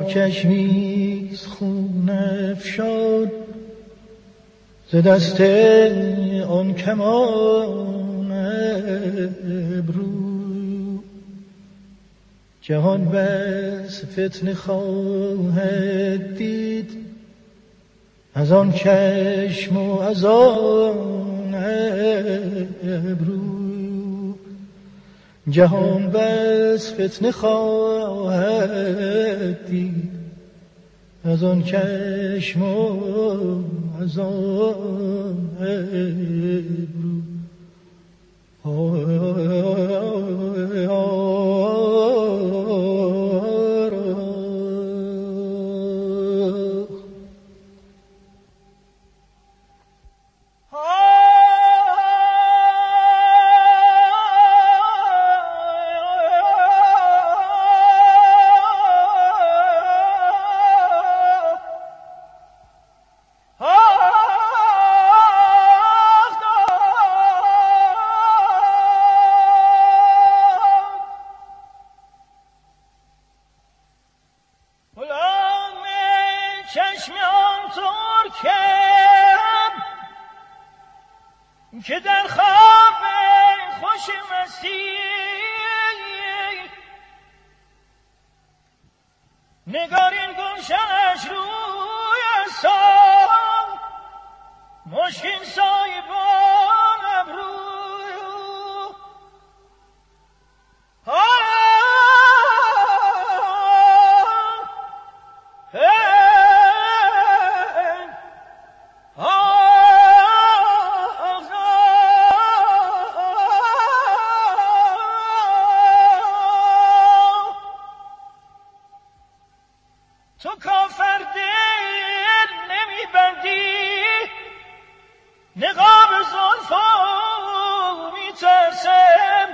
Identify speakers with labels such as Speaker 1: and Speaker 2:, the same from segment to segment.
Speaker 1: چشمیز خون افشان ز دست آن کمان ابرو. جهان بس فتنه خواهد دید از آن چشم و از آن ابرو. جهان بس فتنه خواهد دید از آن چشم و از آن ابرو.
Speaker 2: که در خواب خوش مستی نگارین گلشنش روی سام مشکین سایبان ابرو. تو کافر دل نمی بندی نقاب زلفو می ترسم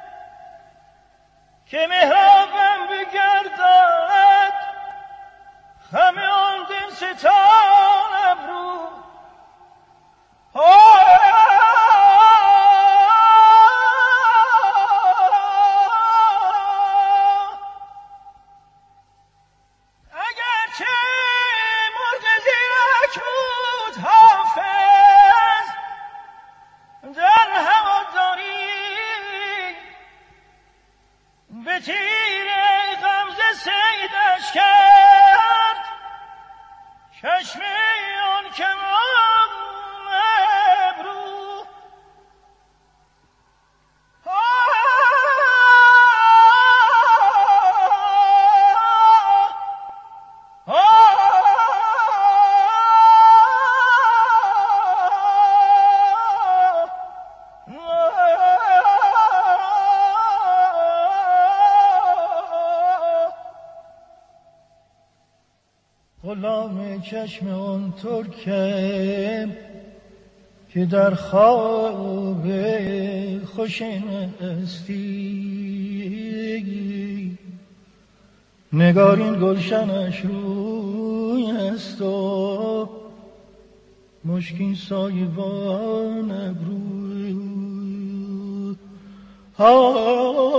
Speaker 2: که محرابم بگردد همه آن دل ستان ابرو. به تیر غمزه سیدش کرد چشم آن کمان ابرو.
Speaker 1: غلام چشم آن ترکم که در خواب خوش مستی نگارین گلشنش روی است و مشکین سایبان ابرو.